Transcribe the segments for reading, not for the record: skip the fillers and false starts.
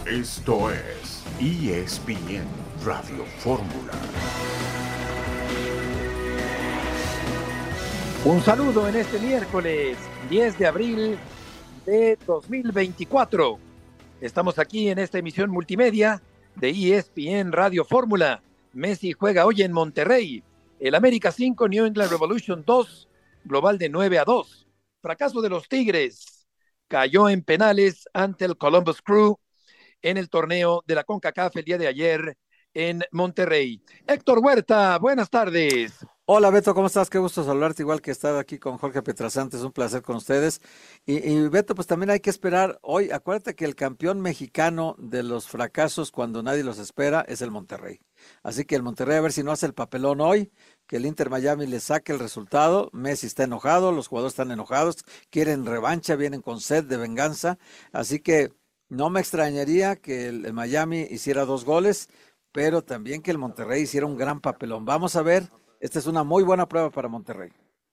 Esto es ESPN Radio Fórmula. Un saludo en este miércoles 10 de abril de 2024. Estamos aquí en esta emisión multimedia de ESPN Radio Fórmula. Messi juega hoy en Monterrey. El América 5, New England Revolution 2, global de 9-2. Fracaso de los Tigres. Cayó en penales ante el Columbus Crew en el torneo de la CONCACAF el día de ayer en Monterrey. Héctor Huerta, buenas tardes. Hola Beto, ¿cómo estás? Qué gusto saludarte, igual que estar aquí con Jorge Pietrasanta, es un placer con ustedes. Y Beto, pues también hay que esperar hoy, acuérdate que el campeón mexicano de los fracasos cuando nadie los espera es el Monterrey. Así que el Monterrey a ver si no hace el papelón hoy, que el Inter Miami le saque el resultado. Messi está enojado, los jugadores están enojados, quieren revancha, vienen con sed de venganza, así que no me extrañaría que el Miami hiciera 2 goles, pero también que el Monterrey hiciera un gran papelón. Vamos a ver, esta es una muy buena prueba para Monterrey.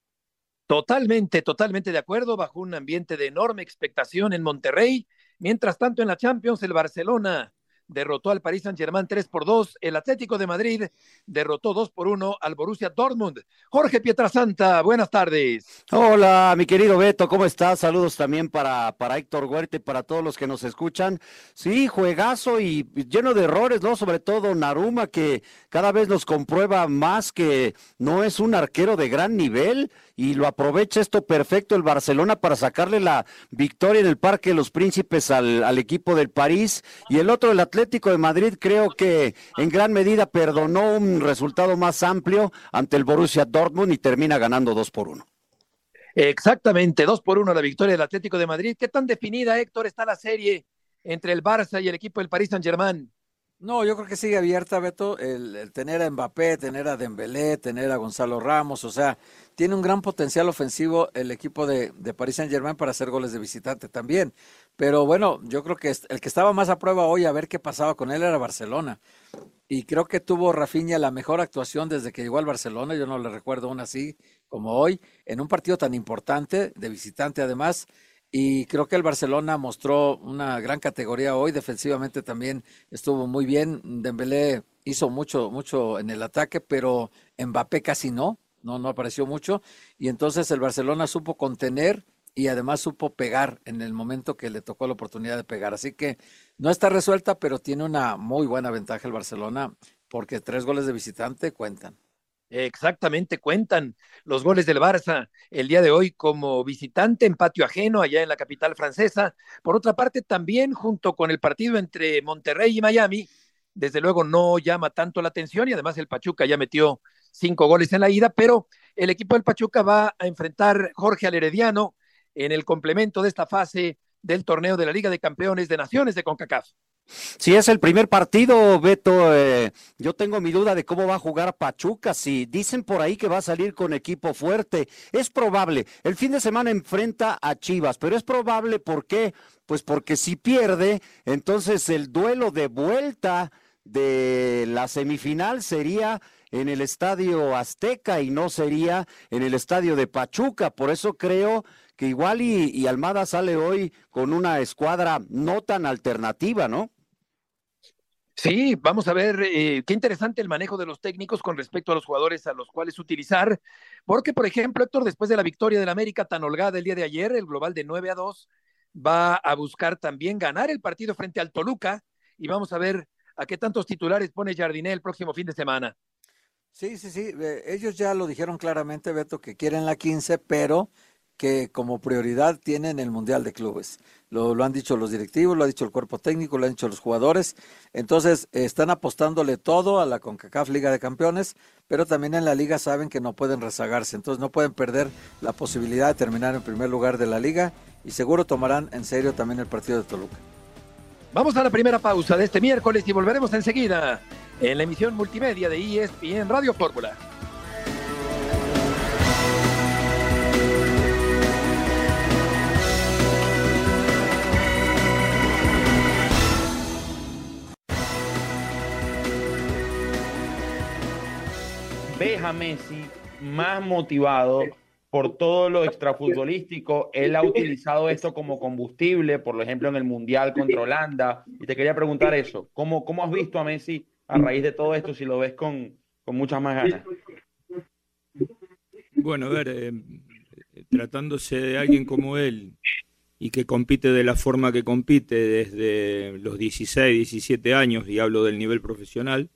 Totalmente de acuerdo, bajo un ambiente de enorme expectación en Monterrey. Mientras tanto, en la Champions, el Barcelona derrotó al Paris Saint-Germain 3-2. El Atlético de Madrid derrotó 2-1 al Borussia Dortmund. Jorge Pietrasanta, buenas tardes. Hola, mi querido Beto, ¿cómo estás? Saludos también para Héctor Huerta y para todos los que nos escuchan. Sí, juegazo y lleno de errores, ¿no? Sobre todo Naruma, que cada vez nos comprueba más que no es un arquero de gran nivel y lo aprovecha esto perfecto el Barcelona para sacarle la victoria en el Parque de los Príncipes al equipo del París. Y el otro, el Atlético de Madrid, creo que en gran medida perdonó un resultado más amplio ante el Borussia Dortmund y termina ganando 2-1. Exactamente, 2-1 la victoria del Atlético de Madrid. ¿Qué tan definida, Héctor, está la serie entre el Barça y el equipo del Paris Saint-Germain? No, yo creo que sigue abierta, Beto, el tener a Mbappé, tener a Dembélé, tener a Gonzalo Ramos, o sea, tiene un gran potencial ofensivo el equipo de Paris Saint-Germain para hacer goles de visitante también, pero bueno, yo creo que el que estaba más a prueba hoy a ver qué pasaba con él era Barcelona, y creo que tuvo Rafinha la mejor actuación desde que llegó al Barcelona, yo no le recuerdo una así como hoy, en un partido tan importante, de visitante además. Y creo que el Barcelona mostró una gran categoría hoy, defensivamente también estuvo muy bien. Dembélé hizo mucho en el ataque, pero Mbappé casi no apareció mucho. Y entonces el Barcelona supo contener y además supo pegar en el momento que le tocó la oportunidad de pegar. Así que no está resuelta, pero tiene una muy buena ventaja el Barcelona, porque 3 goles de visitante cuentan. Exactamente, cuentan los goles del Barça el día de hoy como visitante en patio ajeno allá en la capital francesa. Por otra parte, también junto con el partido entre Monterrey y Miami, desde luego no llama tanto la atención y además el Pachuca ya metió 5 goles en la ida, pero el equipo del Pachuca va a enfrentar Jorge al Herediano en el complemento de esta fase del torneo de la Liga de Campeones de Naciones de CONCACAF. Si es el primer partido, Beto, yo tengo mi duda de cómo va a jugar Pachuca. Si dicen por ahí que va a salir con equipo fuerte, es probable. El fin de semana enfrenta a Chivas, pero es probable, ¿por qué? Pues porque si pierde, entonces el duelo de vuelta de la semifinal sería en el Estadio Azteca y no sería en el Estadio de Pachuca. Por eso creo que igual y Almada sale hoy con una escuadra no tan alternativa, ¿no? Sí, vamos a ver, qué interesante el manejo de los técnicos con respecto a los jugadores a los cuales utilizar, porque por ejemplo, Héctor, después de la victoria del América tan holgada el día de ayer, el global de 9-2, va a buscar también ganar el partido frente al Toluca y vamos a ver a qué tantos titulares pone Jardiné el próximo fin de semana. Sí, ellos ya lo dijeron claramente, Beto, que quieren la 15, pero que como prioridad tienen el Mundial de Clubes. Lo han dicho los directivos, lo ha dicho el cuerpo técnico, lo han dicho los jugadores. Entonces, están apostándole todo a la CONCACAF Liga de Campeones, pero también en la liga saben que no pueden rezagarse. Entonces, no pueden perder la posibilidad de terminar en primer lugar de la liga y seguro tomarán en serio también el partido de Toluca. Vamos a la primera pausa de este miércoles y volveremos enseguida en la emisión multimedia de ESPN Radio Fórmula. Ves a Messi más motivado por todo lo extrafutbolístico, él ha utilizado esto como combustible, por ejemplo, en el Mundial contra Holanda. Y te quería preguntar eso, ¿cómo has visto a Messi a raíz de todo esto, si lo ves con muchas más ganas? Bueno, a ver, tratándose de alguien como él y que compite de la forma que compite desde los 16, 17 años, y hablo del nivel profesional,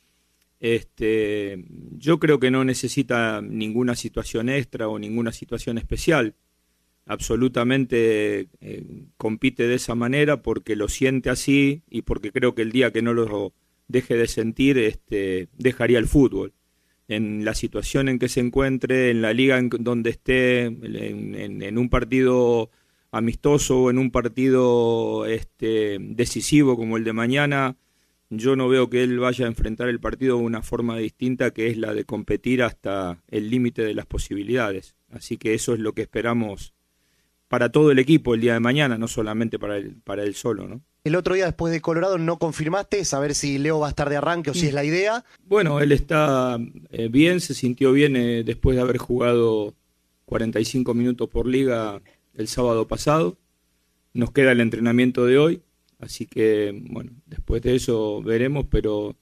yo creo que no necesita ninguna situación extra o ninguna situación especial. Absolutamente compite de esa manera porque lo siente así y porque creo que el día que no lo deje de sentir, dejaría el fútbol. En la situación en que se encuentre, en la liga en donde esté, en un partido amistoso o en un partido decisivo como el de mañana, yo no veo que él vaya a enfrentar el partido de una forma distinta, que es la de competir hasta el límite de las posibilidades. Así que eso es lo que esperamos para todo el equipo el día de mañana, no solamente para él solo, ¿no? El otro día, después de Colorado, no confirmaste saber si Leo va a estar de arranque o si es la idea. Bueno, él está bien, se sintió bien después de haber jugado 45 minutos por liga el sábado pasado. Nos queda el entrenamiento de hoy, así que, bueno, después de eso veremos, pero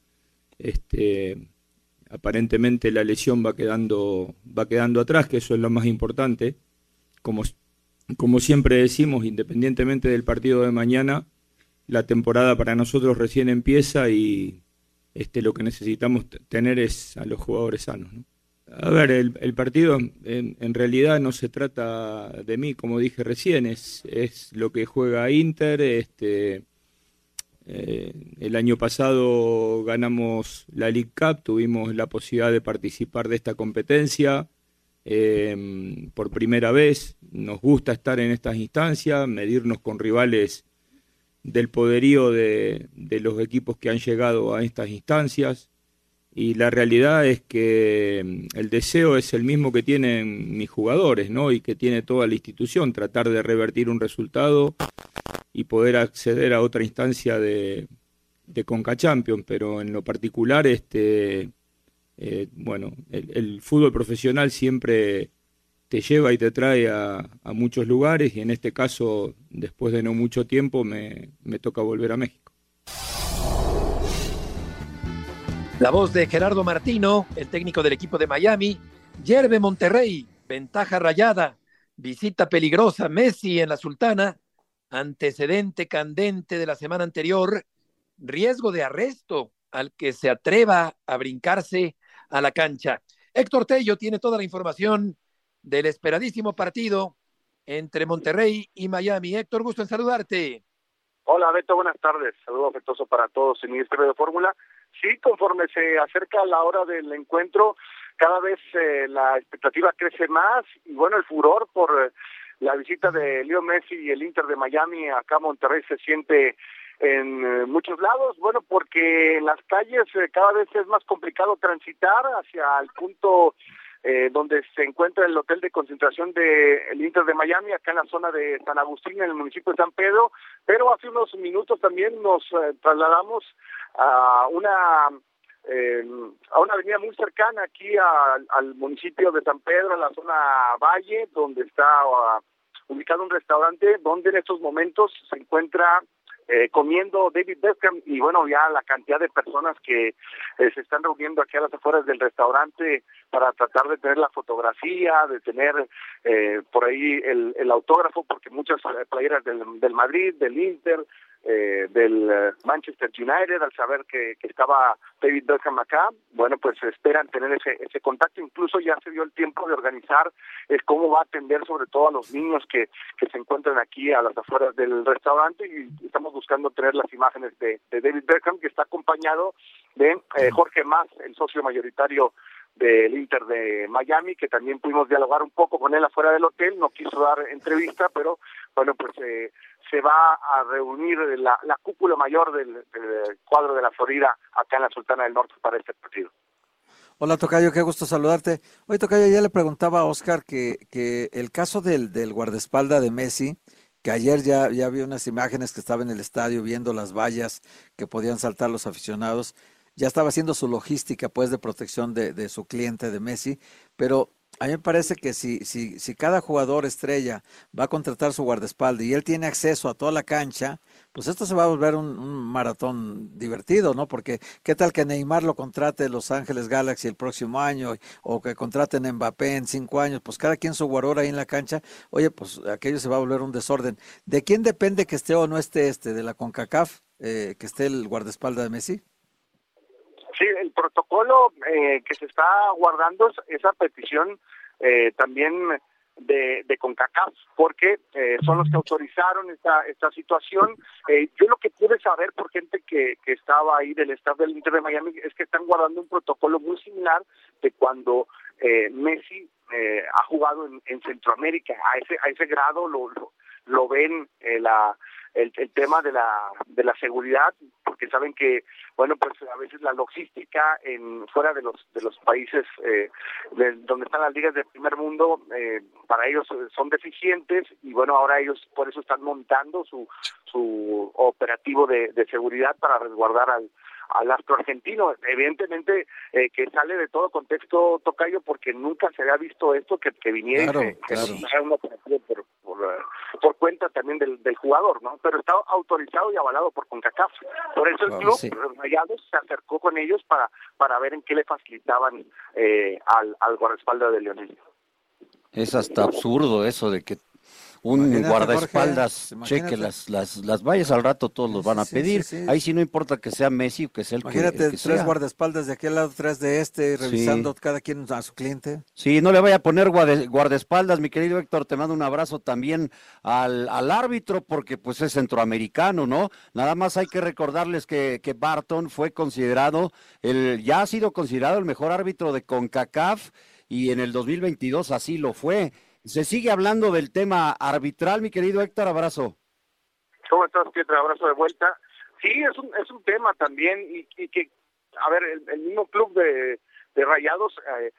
aparentemente la lesión va quedando atrás, que eso es lo más importante. Como siempre decimos, independientemente del partido de mañana, la temporada para nosotros recién empieza y lo que necesitamos tener es a los jugadores sanos, ¿no? A ver, el partido en realidad no se trata de mí, como dije recién, es lo que juega Inter. El año pasado ganamos la League Cup, tuvimos la posibilidad de participar de esta competencia por primera vez. Nos gusta estar en estas instancias, medirnos con rivales del poderío de los equipos que han llegado a estas instancias, y la realidad es que el deseo es el mismo que tienen mis jugadores, ¿no? Y que tiene toda la institución, tratar de revertir un resultado y poder acceder a otra instancia de Conca Champions, pero en lo particular bueno, el fútbol profesional siempre te lleva y te trae a muchos lugares, y en este caso, después de no mucho tiempo, me toca volver a México. La voz de Gerardo Martino, el técnico del equipo de Miami. Yerbe Monterrey, ventaja rayada, visita peligrosa, Messi en la Sultana, antecedente candente de la semana anterior, riesgo de arresto al que se atreva a brincarse a la cancha. Héctor Tello tiene toda la información del esperadísimo partido entre Monterrey y Miami. Héctor, gusto en saludarte. Hola Beto, buenas tardes. Saludo afectuoso para todos en Ministerio de Fórmula. Sí, conforme se acerca la hora del encuentro, cada vez la expectativa crece más, y bueno, el furor por la visita de Leo Messi y el Inter de Miami acá a Monterrey se siente en muchos lados, bueno, porque en las calles cada vez es más complicado transitar hacia el punto donde se encuentra el hotel de concentración del Inter de Miami, acá en la zona de San Agustín, en el municipio de San Pedro, pero hace unos minutos también nos trasladamos a una avenida muy cercana aquí al municipio de San Pedro, en la zona Valle, donde está ubicado un restaurante donde en estos momentos se encuentra comiendo David Beckham, y bueno, ya la cantidad de personas que se están reuniendo aquí a las afueras del restaurante para tratar de tener la fotografía, de tener por ahí el autógrafo, porque muchas playeras del Madrid, del Inter, del Manchester United, al saber que estaba David Beckham acá, bueno, pues esperan tener ese contacto. Incluso ya se dio el tiempo de organizar cómo va a atender sobre todo a los niños que se encuentran aquí a las afueras del restaurante, y estamos buscando tener las imágenes de David Beckham, que está acompañado de Jorge Mas, el socio mayoritario del Inter de Miami, que también pudimos dialogar un poco con él afuera del hotel. No quiso dar entrevista, pero bueno, pues se va a reunir la cúpula mayor del cuadro de la Florida acá en la Sultana del Norte para este partido. Hola Tocayo, qué gusto saludarte. Oye Tocayo, ya le preguntaba a Oscar que el caso del guardaespaldas de Messi, que ayer ya vi unas imágenes que estaba en el estadio viendo las vallas que podían saltar los aficionados, ya estaba haciendo su logística pues de protección de su cliente de Messi, pero A mí me parece que si cada jugador estrella va a contratar su guardaespaldas y él tiene acceso a toda la cancha, pues esto se va a volver un maratón divertido, ¿no? Porque qué tal que Neymar lo contrate Los Ángeles Galaxy el próximo año o que contraten a Mbappé en 5 años, pues cada quien su guardador ahí en la cancha, oye, pues aquello se va a volver un desorden. ¿De quién depende que esté o no esté de la CONCACAF, que esté el guardaespaldas de Messi? Sí, el protocolo que se está guardando es esa petición también de CONCACAF, porque son los que autorizaron esta situación. Yo lo que pude saber por gente que estaba ahí del staff del Inter de Miami es que están guardando un protocolo muy similar de cuando Messi ha jugado en Centroamérica. A ese grado lo ven el tema de la seguridad, porque saben que, bueno, pues a veces la logística fuera de los países donde están las ligas de primer mundo, para ellos son deficientes, y bueno, ahora ellos por eso están montando su operativo de seguridad para resguardar al astro argentino. Evidentemente que sale de todo contexto, Tocayo, porque nunca se había visto esto, que viniera Claro, y que claro. fuera un operativo por cuenta también del jugador, ¿no? Pero está autorizado y avalado por CONCACAF. Por eso el club, Sí. Rayados, se acercó con ellos para ver en qué le facilitaban al guardaespaldas de Lionel. Es hasta absurdo eso de que un Imagínate, guardaespaldas Jorge, cheque imagínate. las vallas, al rato todos los van a Sí, pedir. sí, sí. Ahí sí no importa que sea Messi o que sea el Imagínate, que tres sea. guardaespaldas de aquel lado, tres de revisando Sí. cada quien a su cliente. Sí, no le vaya a poner guardaespaldas, mi querido Héctor, te mando un abrazo también al árbitro, porque pues es centroamericano, ¿no? Nada más hay que recordarles que Barton fue considerado, ya ha sido considerado el mejor árbitro de CONCACAF, y en el 2022 así lo fue. Se sigue hablando del tema arbitral, mi querido Héctor, abrazo. ¿Cómo estás, Pietra? Abrazo de vuelta. Sí, es un tema también, y que, a ver, el mismo club de Rayados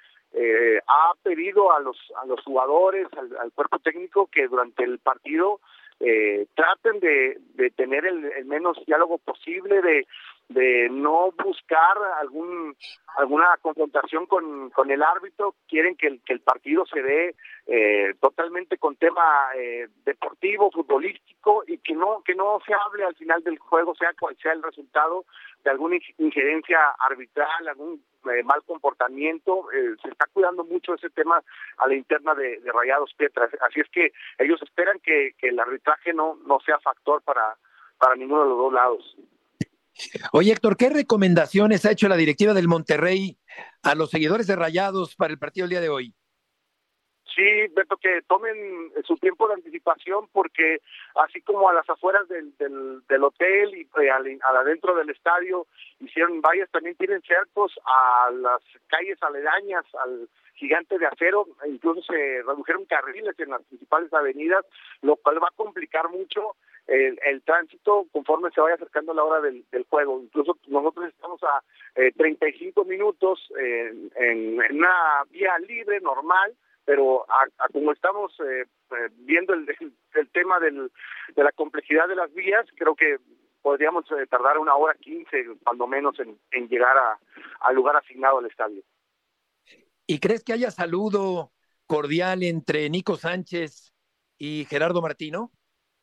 ha pedido a los jugadores, al cuerpo técnico, que durante el partido traten de tener el menos diálogo posible, de no buscar alguna confrontación con el árbitro. Quieren que el partido se dé totalmente con tema deportivo, futbolístico, y que no se hable al final del juego, sea cual sea el resultado, de alguna injerencia arbitral, algún mal comportamiento. Se está cuidando mucho ese tema a la interna de Rayados, Pietra. Así es que ellos esperan que el arbitraje no sea factor para ninguno de los dos lados. Oye, Héctor, ¿qué recomendaciones ha hecho la directiva del Monterrey a los seguidores de Rayados para el partido del día de hoy? Sí, Beto, que tomen su tiempo de anticipación, porque así como a las afueras del hotel y adentro del estadio hicieron vallas, también tienen cercos a las calles aledañas al Gigante de Acero. Incluso se redujeron carriles en las principales avenidas, lo cual va a complicar mucho el tránsito conforme se vaya acercando la hora del juego. Incluso nosotros estamos a 35 minutos en una vía libre, normal, pero como estamos viendo el tema de la complejidad de las vías, creo que podríamos tardar 1:15, cuando menos, en llegar al lugar asignado al estadio. ¿Y crees que haya saludo cordial entre Nico Sánchez y Gerardo Martino?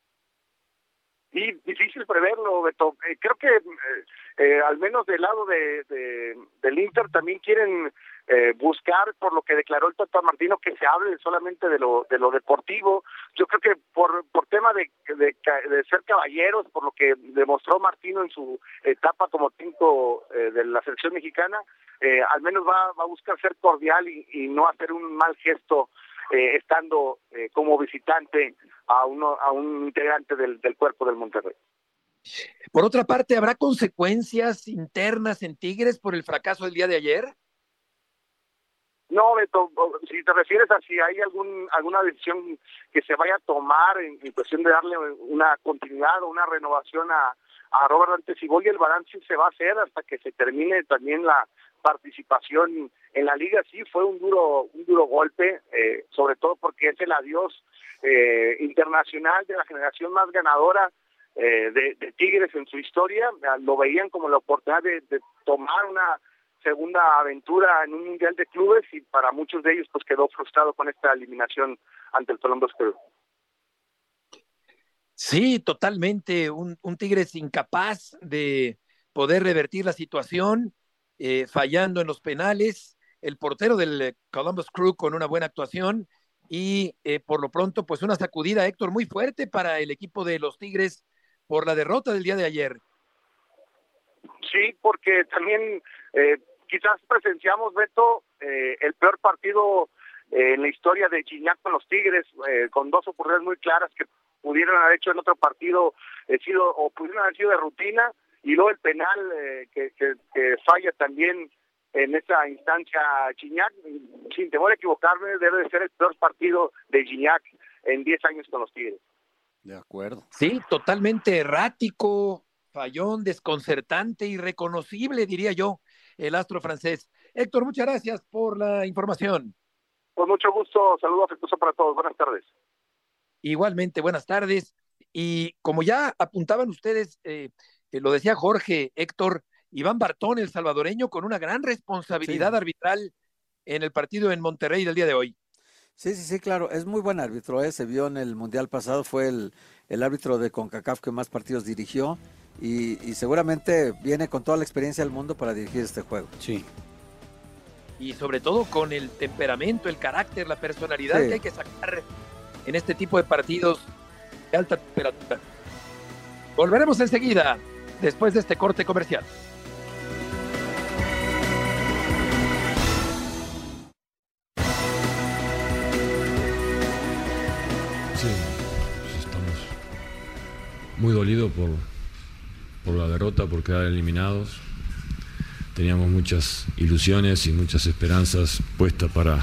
Y difícil preverlo, Beto. Creo que al menos del lado del Inter también quieren buscar, por lo que declaró el Tata Martino, que se hable solamente de lo deportivo. Yo creo que por tema de ser caballeros, por lo que demostró Martino en su etapa como técnico de la selección mexicana, al menos va a buscar ser cordial y no hacer un mal gesto estando como visitante a un integrante del cuerpo del Monterrey. Por otra parte, ¿habrá consecuencias internas en Tigres por el fracaso del día de ayer? No, Beto, si te refieres a si hay alguna decisión que se vaya a tomar en cuestión de darle una continuidad o una renovación a Robert Dante Siboldi, el balance se va a hacer hasta que se termine también la participación en la liga. Sí, fue un duro golpe, sobre todo porque es el adiós internacional de la generación más ganadora de Tigres en su historia. Lo veían como la oportunidad de tomar segunda aventura en un mundial de clubes y para muchos de ellos pues quedó frustrado con esta eliminación ante el Columbus Crew. Sí, totalmente. Un Tigres incapaz de poder revertir la situación, fallando en los penales. El portero del Columbus Crew con una buena actuación y por lo pronto, pues una sacudida, Héctor, muy fuerte para el equipo de los Tigres por la derrota del día de ayer. Sí, porque también quizás presenciamos, Beto, el peor partido en la historia de Gignac con los Tigres, con dos oportunidades muy claras que pudieron haber hecho en otro partido, pudieron haber sido de rutina, y luego el penal que falla también en esa instancia Gignac. Sin temor a equivocarme, debe de ser el peor partido de Gignac en 10 años con los Tigres. De acuerdo. Sí, totalmente errático, fallón, desconcertante, irreconocible, diría yo, el astro francés. Héctor, muchas gracias por la información. Con mucho gusto, saludo afectuoso para todos. Buenas tardes. Igualmente, buenas tardes. Y como ya apuntaban ustedes, lo decía Jorge, Héctor, Iván Bartón, el salvadoreño, con una gran responsabilidad arbitral en el partido en Monterrey del día de hoy. Sí, claro, es muy buen árbitro, se vio en el Mundial pasado, fue el árbitro de CONCACAF que más partidos dirigió y seguramente viene con toda la experiencia del mundo para dirigir este juego. Sí. Y sobre todo con el temperamento, el carácter, la personalidad que hay que sacar en este tipo de partidos de alta temperatura. Volveremos enseguida, después de este corte comercial. Sí, estamos muy dolidos por la derrota, por quedar eliminados. Teníamos muchas ilusiones y muchas esperanzas puestas para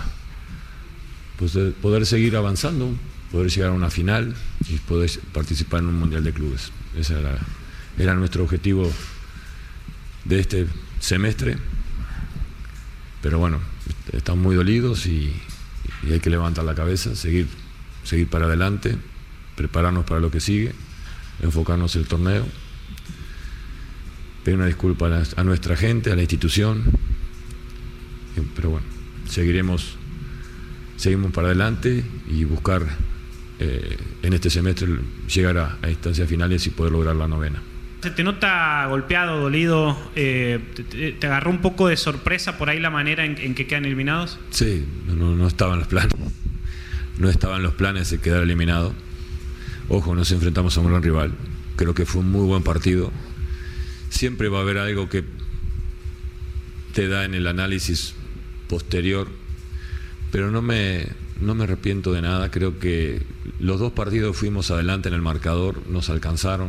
poder seguir avanzando, poder llegar a una final y poder participar en un Mundial de Clubes. Ese era nuestro objetivo de este semestre. Pero bueno, estamos muy dolidos y hay que levantar la cabeza, seguir para adelante, prepararnos para lo que sigue, enfocarnos en el torneo, pedir una disculpa a nuestra gente, a la institución, pero bueno, seguimos para adelante y buscar en este semestre llegar a instancias finales y poder lograr la 9ª. Se te nota golpeado, dolido, ¿te agarró un poco de sorpresa por ahí la manera en que quedan eliminados? Sí, no estaba en los planes. No estaba en los planes de quedar eliminado. Ojo, nos enfrentamos a un gran rival. Creo que fue un muy buen partido. Siempre va a haber algo que te da en el análisis posterior, pero no me arrepiento de nada. Creo que los dos partidos fuimos adelante en el marcador, nos alcanzaron.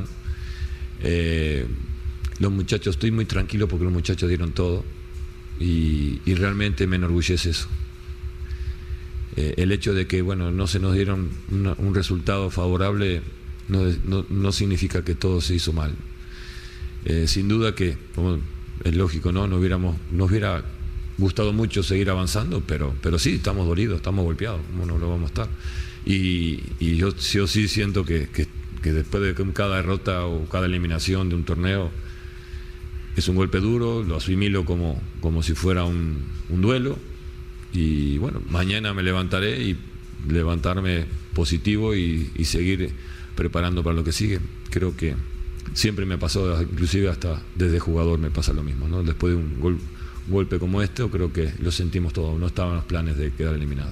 Los muchachos, estoy muy tranquilo porque los muchachos dieron todo y realmente me enorgullece eso. El hecho de que no se nos dieron un resultado favorable no significa que todo se hizo mal. Sin duda que, como es lógico, nos hubiera gustado mucho seguir avanzando, pero sí, estamos dolidos, estamos golpeados, ¿cómo no lo vamos a estar? Y yo sí siento que después de cada derrota o cada eliminación de un torneo es un golpe duro, lo asimilo como si fuera un duelo. Y bueno, mañana me levantaré y levantarme positivo y seguir preparando para lo que sigue. Creo que siempre me ha pasado, inclusive hasta desde jugador me pasa lo mismo, ¿no? Después de un golpe como este, creo que lo sentimos todos, no estaban los planes de quedar eliminados.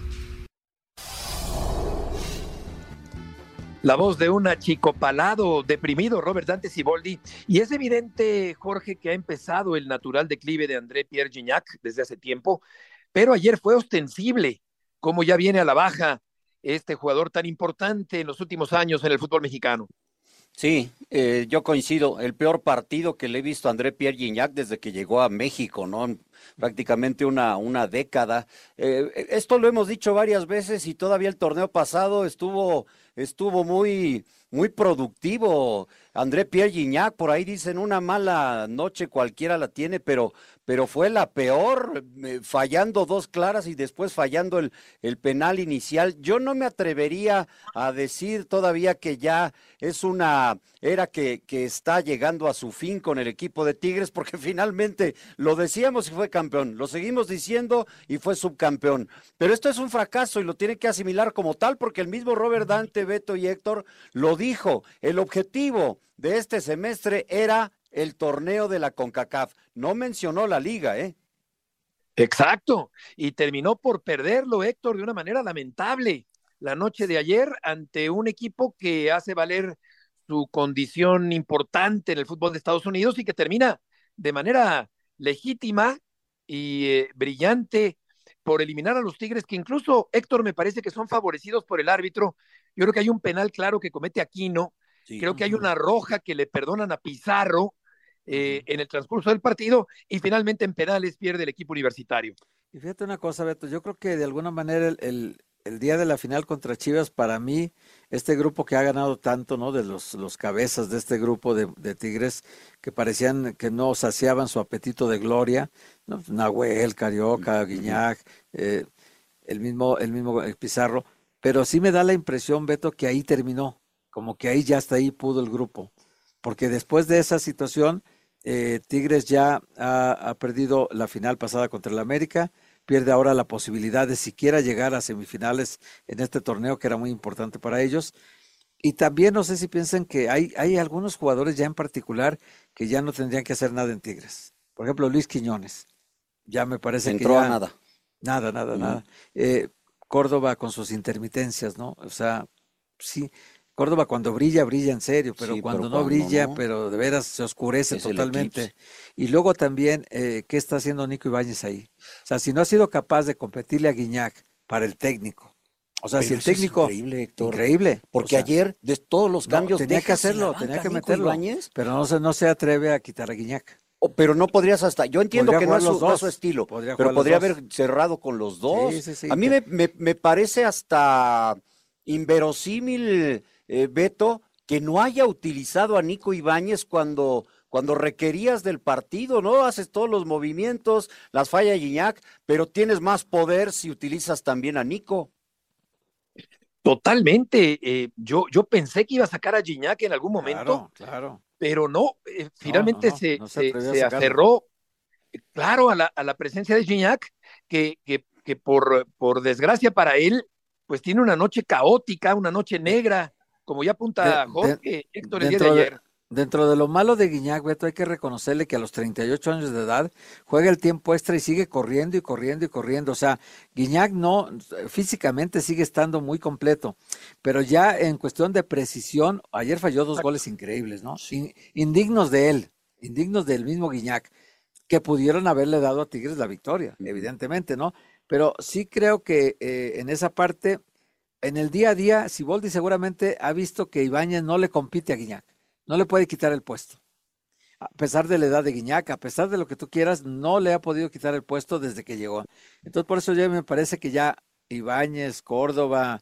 La voz de un achicopalado, deprimido Robert Dante Siboldi, y es evidente, Jorge, que ha empezado el natural declive de André Pierre Gignac desde hace tiempo, pero ayer fue ostensible cómo ya viene a la baja este jugador tan importante en los últimos años en el fútbol mexicano. Sí, yo coincido. El peor partido que le he visto a André Pierre Gignac desde que llegó a México, ¿no? Prácticamente una década. Esto lo hemos dicho varias veces y todavía el torneo pasado estuvo muy muy productivo. André Pierre Gignac, por ahí dicen una mala noche cualquiera la tiene, pero fue la peor, fallando 2 claras y después fallando el penal inicial. Yo no me atrevería a decir todavía que ya es una era que está llegando a su fin con el equipo de Tigres, porque finalmente lo decíamos y fue campeón, lo seguimos diciendo y fue subcampeón. Pero esto es un fracaso y lo tiene que asimilar como tal, porque el mismo Robert Dante, Beto y Héctor lo dijo. El objetivo de este semestre era el torneo de la CONCACAF. No mencionó la liga, ¿eh? Exacto. Y terminó por perderlo, Héctor, de una manera lamentable la noche de ayer ante un equipo que hace valer su condición importante en el fútbol de Estados Unidos y que termina de manera legítima y brillante por eliminar a los Tigres, que incluso, Héctor, me parece que son favorecidos por el árbitro. Yo creo que hay un penal claro que comete Aquino, sí. Creo que hay una roja que le perdonan a Pizarro en el transcurso del partido, y finalmente en penales pierde el equipo universitario. Y fíjate una cosa, Beto, yo creo que de alguna manera el día de la final contra Chivas, para mí, este grupo que ha ganado tanto, ¿no? De los cabezas de este grupo de Tigres, que parecían que no saciaban su apetito de gloria, ¿no? Nahuel, Carioca, Gignac, el mismo Pizarro, pero sí me da la impresión, Beto, que ahí terminó, como que ahí ya hasta ahí pudo el grupo, porque después de esa situación, Tigres ya ha perdido la final pasada contra el América, pierde ahora la posibilidad de siquiera llegar a semifinales en este torneo que era muy importante para ellos. Y también no sé si piensan que hay algunos jugadores ya en particular que ya no tendrían que hacer nada en Tigres. Por ejemplo, Luis Quiñones. Ya me parece entró que ya... a nada. Nada. Córdoba con sus intermitencias, ¿no? O sea, sí, Córdoba cuando brilla en serio, pero sí, cuando no brilla, no, pero de veras se oscurece totalmente. Y luego también, ¿qué está haciendo Nico Ibáñez ahí? O sea, si no ha sido capaz de competirle a Gignac para el técnico. O sea, pero si el técnico... Es increíble, Héctor. Increíble. Porque o sea, ayer, de todos los cambios... tenía que hacerlo, tenía que meterlo. Ibáñez, pero no se atreve a quitar a Gignac. Pero no podrías hasta... Yo entiendo que no es su estilo, pero podría haber cerrado con los dos. Sí, a mí me parece hasta inverosímil... Beto, que no haya utilizado a Nico Ibáñez cuando requerías del partido, ¿no? Haces todos los movimientos, las falla Gignac, pero tienes más poder si utilizas también a Nico. Totalmente. Yo pensé que iba a sacar a Gignac en algún momento, claro. Pero no, finalmente se aferró, claro, a la presencia de Gignac, que por desgracia para él, pues tiene una noche caótica, una noche negra, como ya apunta Jorge, Héctor, el día de ayer. Dentro de lo malo de Gignac, Beto, hay que reconocerle que a los 38 años de edad juega el tiempo extra y sigue corriendo. O sea, Gignac no, físicamente sigue estando muy completo, pero ya en cuestión de precisión, ayer falló 2 goles increíbles, ¿no? Indignos de él, indignos del mismo Gignac, que pudieron haberle dado a Tigres la victoria, evidentemente, ¿no? Pero sí creo que en esa parte... En el día a día, Siboldi seguramente ha visto que Ibáñez no le compite a Gignac, no le puede quitar el puesto. A pesar de la edad de Gignac, a pesar de lo que tú quieras, no le ha podido quitar el puesto desde que llegó. Entonces, por eso ya me parece que ya Ibáñez, Córdoba,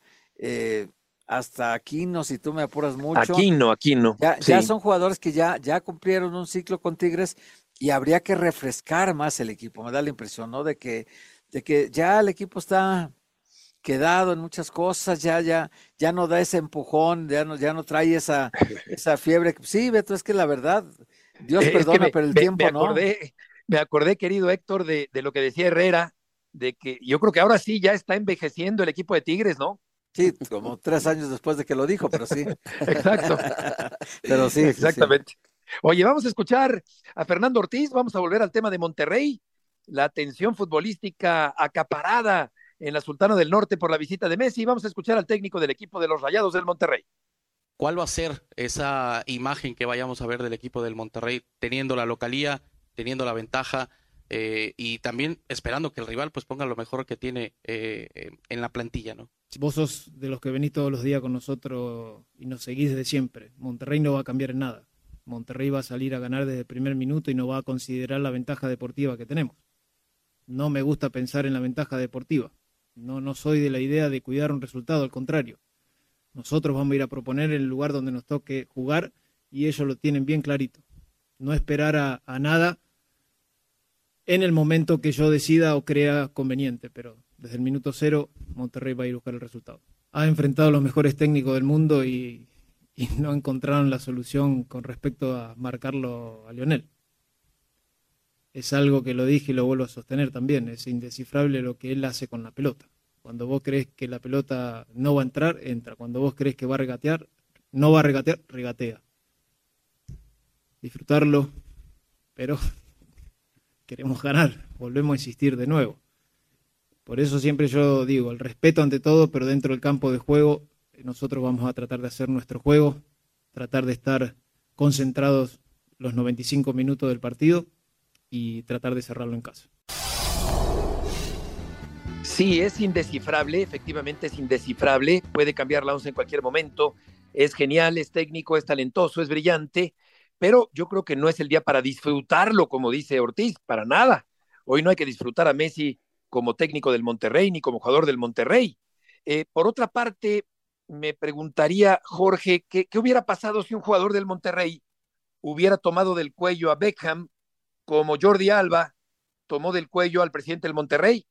hasta Aquino, si tú me apuras mucho. Aquino. Ya son jugadores que ya cumplieron un ciclo con Tigres y habría que refrescar más el equipo. Me da la impresión, ¿no? De que ya el equipo está... quedado en muchas cosas, ya no da ese empujón, ya no trae esa fiebre. Sí, Beto, es que la verdad, Dios perdona, pero el tiempo no. Me acordé, querido Héctor, de lo que decía Herrera, de que yo creo que ahora sí ya está envejeciendo el equipo de Tigres, ¿no? Sí, como 3 años después de que lo dijo, pero sí. Exacto. Pero sí. Exactamente. Sí. Oye, vamos a escuchar a Fernando Ortiz, vamos a volver al tema de Monterrey, la tensión futbolística acaparada en la Sultana del Norte por la visita de Messi. Vamos a escuchar al técnico del equipo de los Rayados del Monterrey. ¿Cuál va a ser esa imagen que vayamos a ver del equipo del Monterrey, teniendo la localía, teniendo la ventaja y también esperando que el rival pues ponga lo mejor que tiene en la plantilla, ¿no? Vos sos de los que venís todos los días con nosotros y nos seguís desde siempre. Monterrey no va a cambiar en nada. Monterrey va a salir a ganar desde el primer minuto y no va a considerar la ventaja deportiva que tenemos. No me gusta pensar en la ventaja deportiva. No soy de la idea de cuidar un resultado, al contrario. Nosotros vamos a ir a proponer en el lugar donde nos toque jugar y ellos lo tienen bien clarito. No esperar a nada en el momento que yo decida o crea conveniente, pero desde el minuto 0 Monterrey va a ir a buscar el resultado. Ha enfrentado a los mejores técnicos del mundo y no encontraron la solución con respecto a marcarlo a Lionel. Es algo que lo dije y lo vuelvo a sostener también, es indescifrable lo que él hace con la pelota. Cuando vos crees que la pelota no va a entrar, entra. Cuando vos crees que va a regatear, no va a regatear, regatea. Disfrutarlo, pero queremos ganar, volvemos a insistir de nuevo. Por eso siempre yo digo, el respeto ante todo, pero dentro del campo de juego nosotros vamos a tratar de hacer nuestro juego, tratar de estar concentrados los 95 minutos del partido y tratar de cerrarlo en casa. Sí, es indescifrable, efectivamente es indescifrable, puede cambiar la once en cualquier momento, es genial, es técnico, es talentoso, es brillante, pero yo creo que no es el día para disfrutarlo, como dice Ortiz, para nada. Hoy no hay que disfrutar a Messi como técnico del Monterrey ni como jugador del Monterrey. Por otra parte, me preguntaría, Jorge, ¿qué hubiera pasado si un jugador del Monterrey hubiera tomado del cuello a Beckham como Jordi Alba tomó del cuello al presidente del Monterrey?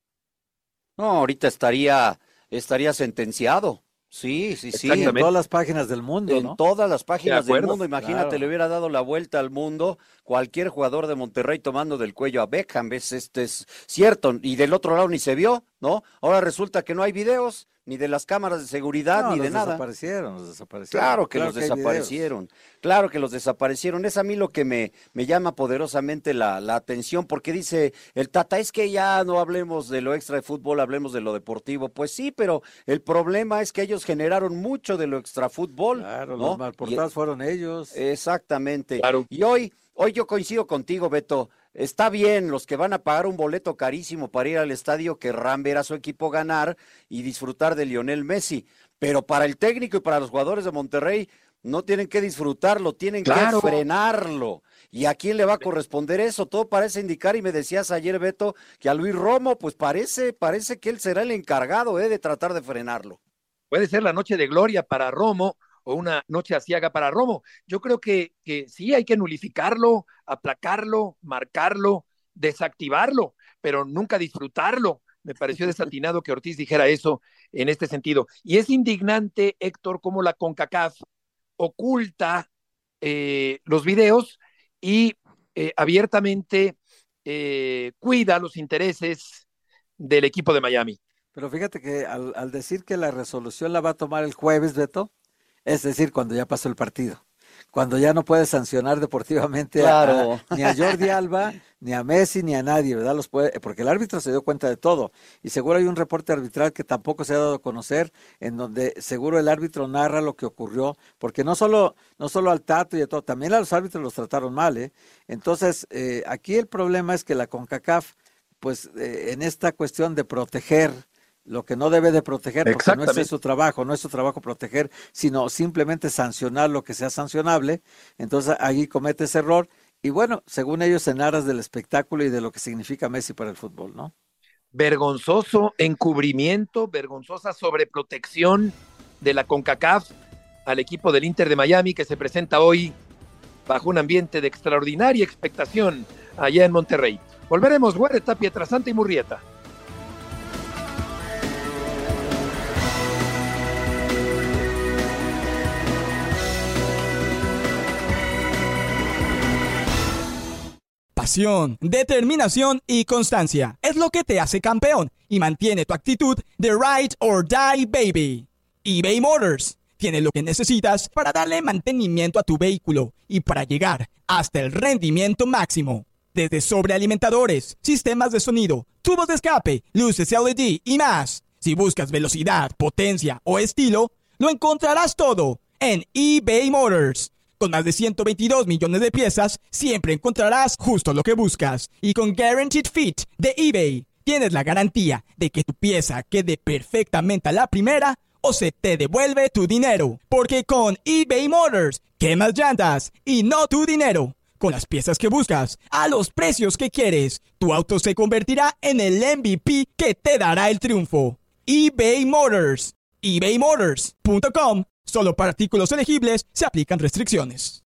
No, ahorita estaría sentenciado. Sí. En todas las páginas del mundo, En ¿no? todas las páginas del mundo. Imagínate, claro. Le hubiera dado la vuelta al mundo cualquier jugador de Monterrey tomando del cuello a Beckham. Es cierto. Y del otro lado ni se vio, ¿no? Ahora resulta que no hay videos, ni de las cámaras de seguridad, ni de nada. Los desaparecieron. Claro que los desaparecieron. Claro que los desaparecieron. Es a mí lo que me llama poderosamente la atención, porque dice el Tata, es que ya no hablemos de lo extra de fútbol, hablemos de lo deportivo. Pues sí, pero el problema es que ellos generaron mucho de lo extra fútbol. Claro, ¿no? los malportados fueron ellos. Exactamente. Claro. Y hoy yo coincido contigo, Beto. Está bien, los que van a pagar un boleto carísimo para ir al estadio querrán ver a su equipo ganar y disfrutar de Lionel Messi, pero para el técnico y para los jugadores de Monterrey no tienen que disfrutarlo, tienen que frenarlo. ¿Y a quién le va a corresponder eso? Todo parece indicar, y me decías ayer, Beto, que a Luis Romo, pues parece que él será el encargado de tratar de frenarlo. Puede ser la noche de gloria para Romo o una noche aciaga para Romo. Yo creo que sí hay que nulificarlo, aplacarlo, marcarlo, desactivarlo, pero nunca disfrutarlo. Me pareció desatinado que Ortiz dijera eso en este sentido. Y es indignante, Héctor, cómo la CONCACAF oculta los videos y abiertamente cuida los intereses del equipo de Miami. Pero fíjate que al decir que la resolución la va a tomar el jueves, Beto, es decir, cuando ya pasó el partido, cuando ya no puede sancionar deportivamente ni a Jordi Alba, ni a Messi, ni a nadie, ¿verdad? Porque el árbitro se dio cuenta de todo, y seguro hay un reporte arbitral que tampoco se ha dado a conocer, en donde seguro el árbitro narra lo que ocurrió, porque no solo al Tato y a todo, también a los árbitros los trataron mal, ¿eh? Entonces, aquí el problema es que la CONCACAF, pues en esta cuestión de proteger lo que no debe de proteger, porque no es su trabajo proteger, sino simplemente sancionar lo que sea sancionable, entonces allí comete ese error, y bueno, según ellos en aras del espectáculo y de lo que significa Messi para el fútbol, ¿no? Vergonzoso encubrimiento, vergonzosa sobreprotección de la CONCACAF al equipo del Inter de Miami, que se presenta hoy bajo un ambiente de extraordinaria expectación allá en Monterrey. Volveremos, Huerta, Pietrasanta y Murrieta. Pasión, determinación y constancia es lo que te hace campeón y mantiene tu actitud de ride or die, baby. eBay Motors tiene lo que necesitas para darle mantenimiento a tu vehículo y para llegar hasta el rendimiento máximo. Desde sobrealimentadores, sistemas de sonido, tubos de escape, luces LED y más. Si buscas velocidad, potencia o estilo, lo encontrarás todo en eBay Motors. Con más de 122 millones de piezas, siempre encontrarás justo lo que buscas. Y con Guaranteed Fit de eBay, tienes la garantía de que tu pieza quede perfectamente a la primera o se te devuelve tu dinero. Porque con eBay Motors, quemas llantas y no tu dinero. Con las piezas que buscas, a los precios que quieres, tu auto se convertirá en el MVP que te dará el triunfo. eBay Motors. ebaymotors.com. Solo para artículos elegibles se aplican restricciones.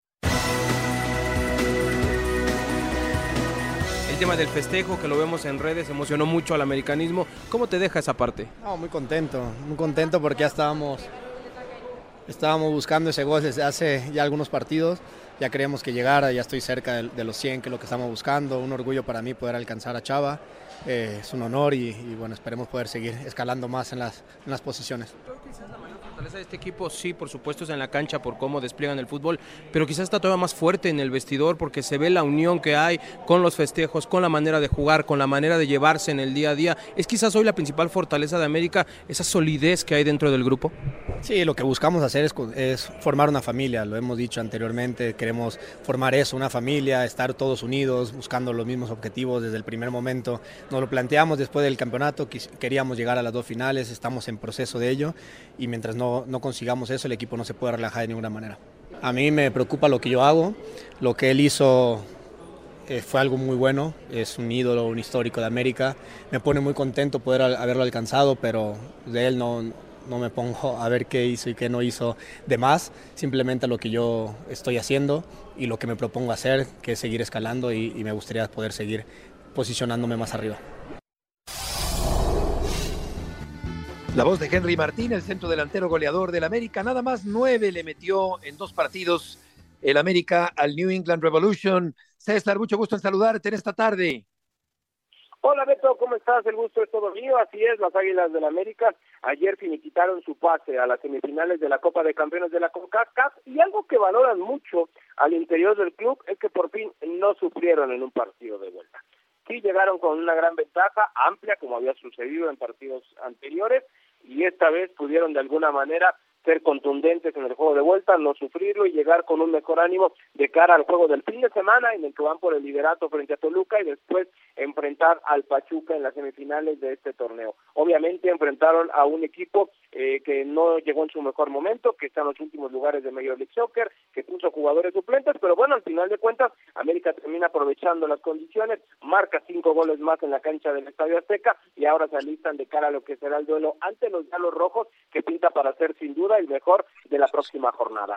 El tema del festejo, que lo vemos en redes, emocionó mucho al americanismo. ¿Cómo te deja esa parte? Muy contento porque ya estábamos buscando ese gol desde hace ya algunos partidos. Ya creíamos que llegara, ya estoy cerca de los 100, que es lo que estamos buscando. Un orgullo para mí poder alcanzar a Chava. Es un honor y bueno, esperemos poder seguir escalando más en las posiciones. La fortaleza de este equipo, sí, por supuesto, es en la cancha por cómo despliegan el fútbol, pero quizás está todavía más fuerte en el vestidor porque se ve la unión que hay con los festejos, con la manera de jugar, con la manera de llevarse en el día a día. ¿Es quizás hoy la principal fortaleza de América, esa solidez que hay dentro del grupo? Sí, lo que buscamos hacer es formar una familia, lo hemos dicho anteriormente, queremos formar eso, una familia, estar todos unidos, buscando los mismos objetivos desde el primer momento. Nos lo planteamos después del campeonato, queríamos llegar a las 2 finales, estamos en proceso de ello y mientras no consigamos eso, el equipo no se puede relajar de ninguna manera. A mí me preocupa lo que yo hago, lo que él hizo fue algo muy bueno, es un ídolo, un histórico de América, me pone muy contento poder haberlo alcanzado, pero de él no me pongo a ver qué hizo y qué no hizo de más, simplemente lo que yo estoy haciendo y lo que me propongo hacer, que es seguir escalando y me gustaría poder seguir posicionándome más arriba. La voz de Henry Martín, el centro delantero goleador del América, nada más 9 le metió en 2 partidos el América al New England Revolution. César, mucho gusto en saludarte en esta tarde. Hola Beto, ¿cómo estás? El gusto es todo mío. Así es, las Águilas del América ayer finiquitaron su pase a las semifinales de la Copa de Campeones de la CONCACAF y algo que valoran mucho al interior del club es que por fin no sufrieron en un partido de vuelta. Sí llegaron con una gran ventaja, amplia, como había sucedido en partidos anteriores, y esta vez pudieron de alguna manera ser contundentes en el juego de vuelta, no sufrirlo y llegar con un mejor ánimo de cara al juego del fin de semana en el que van por el liderato frente a Toluca y después enfrentar al Pachuca en las semifinales de este torneo. Obviamente enfrentaron a un equipo que no llegó en su mejor momento, que está en los últimos lugares de Major League Soccer, que puso jugadores suplentes, pero bueno, al final de cuentas América termina aprovechando las condiciones, marca 5 goles más en la cancha del Estadio Azteca y ahora se alistan de cara a lo que será el duelo ante los Diablos Rojos, que pinta para ser sin duda el mejor de la próxima jornada.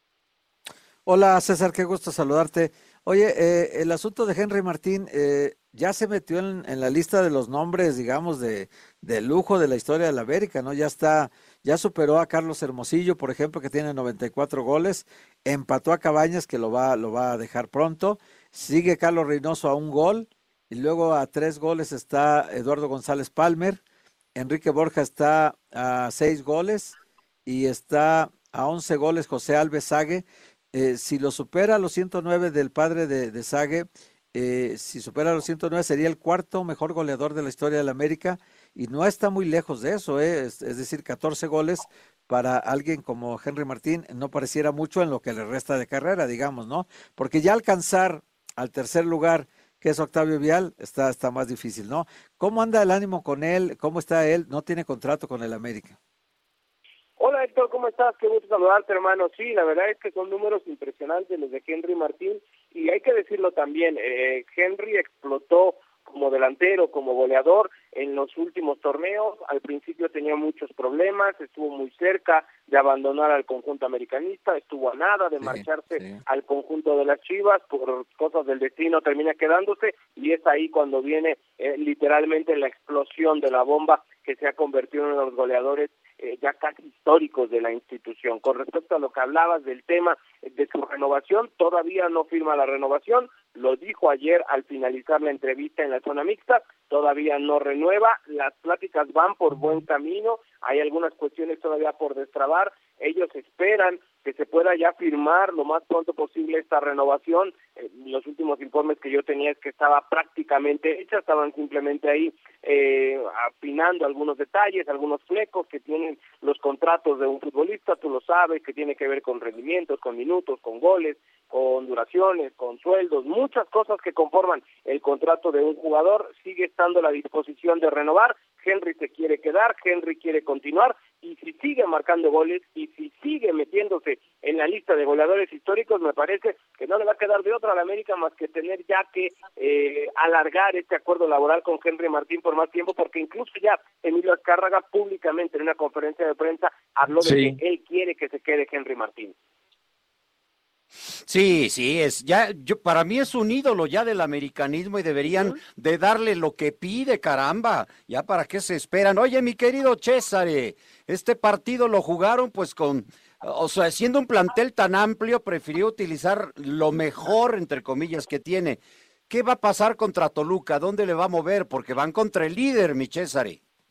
Hola César, qué gusto saludarte. Oye, el asunto de Henry Martín ya se metió en la lista de los nombres, digamos, de lujo de la historia de la América, ¿no? Ya superó a Carlos Hermosillo, por ejemplo, que tiene 94 goles, empató a Cabañas, que lo va a dejar pronto, sigue Carlos Reynoso a 1 gol, y luego a 3 goles está Eduardo González Palmer, Enrique Borja está a 6 goles, y está a 11 goles José Alves Sague. Si lo supera los 109 del padre de Sague, si supera los 109 sería el 4º mejor goleador de la historia de la América y no está muy lejos de eso, es decir, 14 goles para alguien como Henry Martín no pareciera mucho en lo que le resta de carrera, digamos, ¿no? Porque ya alcanzar al tercer lugar, que es Octavio Vial, está más difícil, ¿no? ¿Cómo anda el ánimo con él? ¿Cómo está él? No tiene contrato con el América. Hola Héctor, ¿cómo estás? Qué gusto saludarte, hermano. Sí, la verdad es que son números impresionantes los de Henry Martín y hay que decirlo también, Henry explotó como delantero, como goleador en los últimos torneos. Al principio tenía muchos problemas, estuvo muy cerca de abandonar al conjunto americanista, estuvo a nada de marcharse al conjunto de las Chivas, por cosas del destino termina quedándose y es ahí cuando viene literalmente la explosión de la bomba que se ha convertido en uno de los goleadores ya casi históricos de la institución. Con respecto a lo que hablabas del tema de su renovación, todavía no firma la renovación, lo dijo ayer al finalizar la entrevista en la zona mixta, todavía no renueva, las pláticas van por buen camino, hay algunas cuestiones todavía por destrabar, ellos esperan que se pueda ya firmar lo más pronto posible esta renovación. Los últimos informes que yo tenía es que estaba prácticamente hecha, estaban simplemente ahí afinando algunos detalles, algunos flecos que tienen los contratos de un futbolista, tú lo sabes, que tiene que ver con rendimientos, con minutos, con goles, con duraciones, con sueldos, muchas cosas que conforman el contrato de un jugador. Sigue estando a la disposición de renovar. Henry se quiere quedar, Henry quiere continuar, y si sigue marcando goles y si sigue metiéndose en la lista de goleadores históricos, me parece que no le va a quedar de otra a la América más que tener ya que alargar este acuerdo laboral con Henry Martín por más tiempo, porque incluso ya Emilio Azcárraga públicamente en una conferencia de prensa habló de que él quiere que se quede Henry Martín. Sí, para mí es un ídolo ya del americanismo y deberían de darle lo que pide, caramba, ya para qué se esperan. Oye, mi querido César, este partido lo jugaron pues siendo un plantel tan amplio, prefirió utilizar lo mejor, entre comillas, que tiene. ¿Qué va a pasar contra Toluca? ¿Dónde le va a mover? Porque van contra el líder, mi César.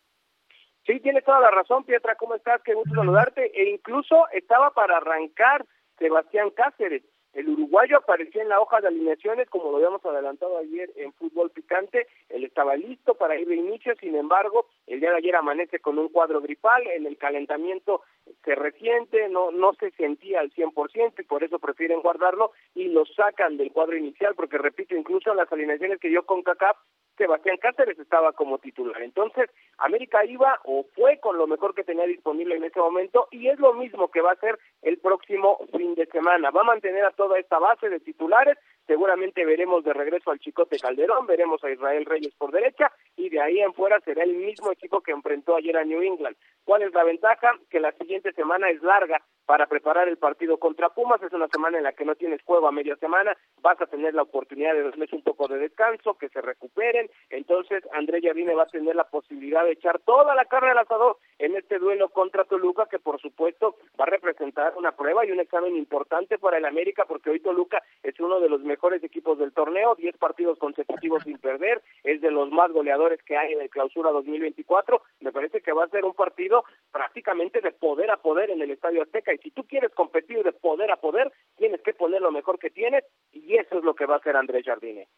Sí, tienes toda la razón, Pietra, ¿cómo estás? Qué gusto saludarte. E incluso estaba para arrancar Sebastián Cáceres. El uruguayo apareció en la hoja de alineaciones, como lo habíamos adelantado ayer en Fútbol Picante. Él estaba listo para ir de inicio, sin embargo, el día de ayer amanece con un cuadro gripal, en el calentamiento se resiente, no se sentía al 100% y por eso prefieren guardarlo y lo sacan del cuadro inicial, porque repito, incluso en las alineaciones que dio CONCACAF, Sebastián Cáceres estaba como titular. Entonces, América iba o fue con lo mejor que tenía disponible en ese momento y es lo mismo que va a hacer el próximo fin de semana. Va a mantener a toda esta base de titulares, seguramente veremos de regreso al Chicote Calderón, veremos a Israel Reyes por derecha y de ahí en fuera será el mismo equipo que enfrentó ayer a New England. ¿Cuál es la ventaja? Que la siguiente semana es larga para preparar el partido contra Pumas, es una semana en la que no tienes juego a media semana, vas a tener la oportunidad de darles un poco de descanso, que se recuperen, entonces André Jardine va a tener la posibilidad de echar toda la carne al asador en este duelo contra Toluca, que por supuesto va a representar una prueba y un examen importante para el América, porque hoy Toluca es uno de los mejores equipos del torneo, 10 partidos consecutivos sin perder, es de los más goleadores que hay en el Clausura 2024, me parece que va a ser un partido prácticamente de poder a poder en el Estadio Azteca, y si tú quieres competir de poder a poder, tienes que poner lo mejor que tienes, y eso es lo que va a hacer Andrés Jardine.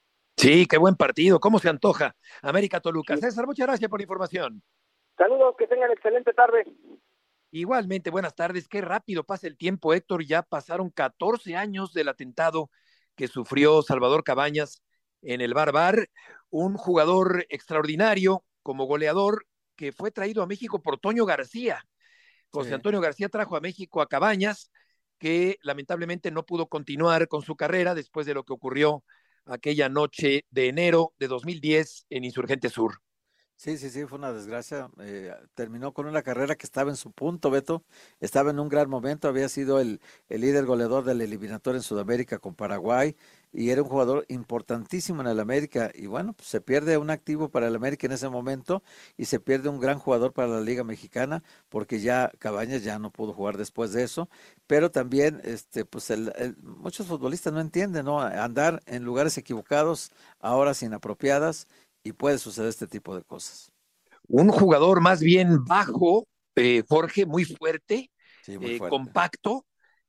Sí, qué buen partido, cómo se antoja América-Toluca. César, muchas gracias por la información. Saludos, que tengan excelente tarde. Igualmente, buenas tardes. Qué rápido pasa el tiempo, Héctor. Ya pasaron 14 años del atentado que sufrió Salvador Cabañas en el Bar, un jugador extraordinario como goleador que fue traído a México por Toño García. José Antonio García trajo a México a Cabañas, que lamentablemente no pudo continuar con su carrera después de lo que ocurrió aquella noche de enero de 2010 en Insurgente Sur. Sí, fue una desgracia. Terminó con una carrera que estaba en su punto, Beto. Estaba en un gran momento, había sido el líder goleador del eliminatorio en Sudamérica con Paraguay y era un jugador importantísimo en el América. Y bueno, pues se pierde un activo para el América en ese momento y se pierde un gran jugador para la Liga Mexicana porque ya Cabañas ya no pudo jugar después de eso. Pero también, pues muchos futbolistas no entienden, ¿no? Andar en lugares equivocados, a horas inapropiadas. Y puede suceder este tipo de cosas. Un jugador más bien bajo, Jorge, muy fuerte, sí, muy fuerte. compacto,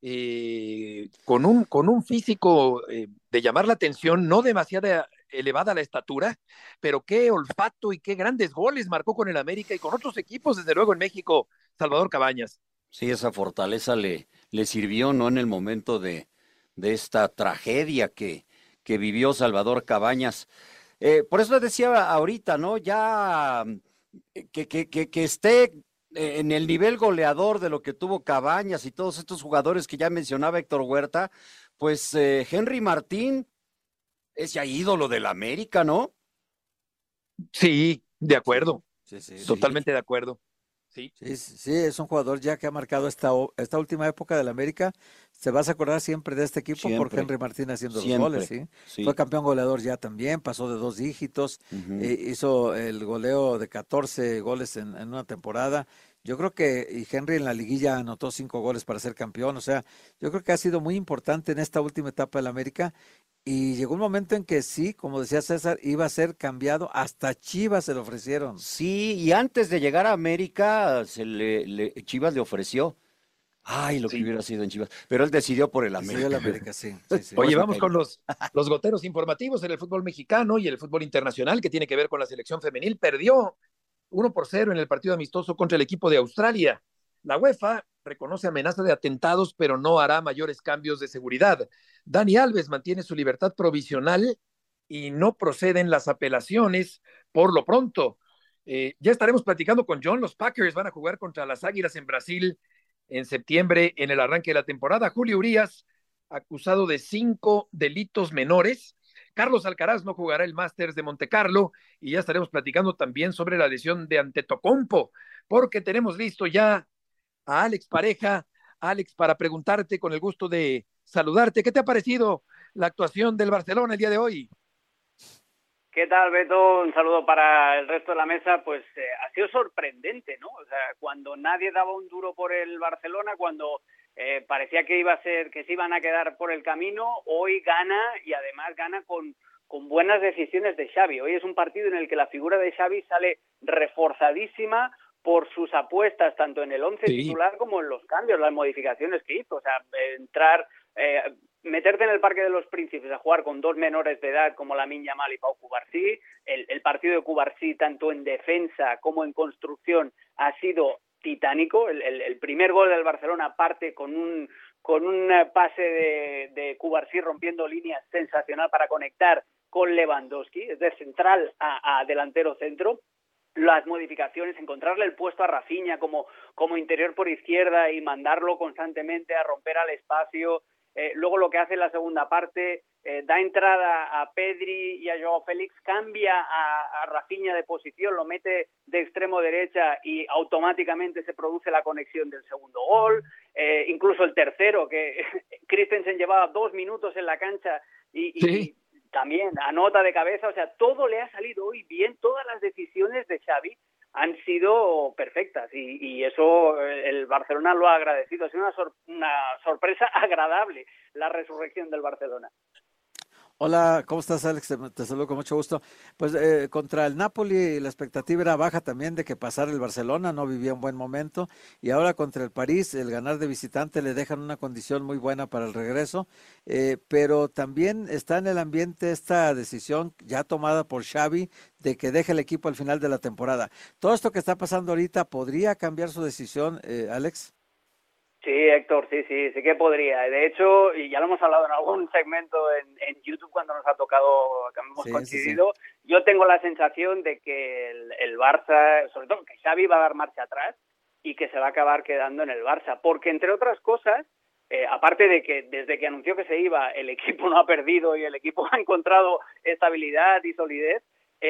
con un físico de llamar la atención, no demasiado elevada la estatura, pero qué olfato y qué grandes goles marcó con el América y con otros equipos, desde luego en México, Salvador Cabañas. Sí, esa fortaleza le sirvió, ¿no? En el momento de esta tragedia que vivió Salvador Cabañas. Por eso decía ahorita, ¿no? Ya que esté en el nivel goleador de lo que tuvo Cabañas y todos estos jugadores que ya mencionaba Héctor Huerta, pues Henry Martín es ya ídolo del América, ¿no? Sí, de acuerdo. Sí. Totalmente de acuerdo. Sí, es un jugador ya que ha marcado esta última época del América. Se vas a acordar siempre de este equipo por Henry Martín haciendo los goles, ¿sí? Fue campeón goleador ya también, pasó de 2 dígitos, hizo el goleo de 14 goles en una temporada. Yo creo que Henry en la liguilla anotó 5 goles para ser campeón, o sea, yo creo que ha sido muy importante en esta última etapa del América. Y llegó un momento en que sí, como decía César, iba a ser cambiado, hasta Chivas se lo ofrecieron. Sí, y antes de llegar a América, Chivas le ofreció. Ay, lo que hubiera sido en Chivas. Pero él decidió por el América. Sí, el América, sí. Oye, vamos con los goteros informativos en el fútbol mexicano y el fútbol internacional, que tiene que ver con la selección femenil. Perdió 1-0 en el partido amistoso contra el equipo de Australia. La UEFA reconoce amenaza de atentados, pero no hará mayores cambios de seguridad. Dani Alves mantiene su libertad provisional y no proceden las apelaciones por lo pronto. Ya estaremos platicando con John. Los Packers van a jugar contra las Águilas en Brasil en septiembre en el arranque de la temporada. Julio Urías, acusado de 5 delitos menores. Carlos Alcaraz no jugará el Masters de Montecarlo y ya estaremos platicando también sobre la lesión de Antetokounmpo, porque tenemos listo ya a Alex Pareja. Alex, para preguntarte, con el gusto de saludarte, ¿qué te ha parecido la actuación del Barcelona el día de hoy? ¿Qué tal, Beto? Un saludo para el resto de la mesa. Pues ha sido sorprendente, ¿no? O sea, cuando nadie daba un duro por el Barcelona, cuando parecía que iba a ser, que se iban a quedar por el camino, hoy gana y además gana con buenas decisiones de Xavi. Hoy es un partido en el que la figura de Xavi sale reforzadísima por sus apuestas, tanto en el 11 titular como en los cambios, las modificaciones que hizo. O sea, meterte en el Parque de los Príncipes a jugar con 2 menores de edad como Lamine Yamal y Pau Cubarsí, el partido de Cubarsí tanto en defensa como en construcción ha sido titánico. El primer gol del Barcelona parte con un pase de Cubarsí rompiendo líneas sensacional para conectar con Lewandowski, es de central a delantero centro. Las modificaciones, encontrarle el puesto a Rafinha como interior por izquierda y mandarlo constantemente a romper al espacio. Luego lo que hace en la segunda parte, da entrada a Pedri y a Joao Félix, cambia a Rafinha de posición, lo mete de extremo derecha y automáticamente se produce la conexión del segundo gol. Incluso el tercero, que Christensen llevaba 2 minutos en la cancha y también anota de cabeza. O sea, todo le ha salido hoy bien, todas las decisiones de Xavi han sido perfectas y eso el Barcelona lo ha agradecido. Ha sido una sorpresa agradable la resurrección del Barcelona. Hola, ¿cómo estás, Alex? Te saludo con mucho gusto. Pues contra el Napoli la expectativa era baja también de que pasara el Barcelona, no vivía un buen momento, y ahora contra el París el ganar de visitante le dejan una condición muy buena para el regreso, pero también está en el ambiente esta decisión ya tomada por Xavi de que deje el equipo al final de la temporada. ¿Todo esto que está pasando ahorita podría cambiar su decisión, Alex? Sí, Héctor, sí que podría. De hecho, y ya lo hemos hablado en algún segmento en YouTube cuando nos ha tocado, que hemos coincidido, yo tengo la sensación de que el Barça, sobre todo que Xavi va a dar marcha atrás y que se va a acabar quedando en el Barça, porque entre otras cosas, aparte de que desde que anunció que se iba, el equipo no ha perdido y el equipo ha encontrado estabilidad y solidez,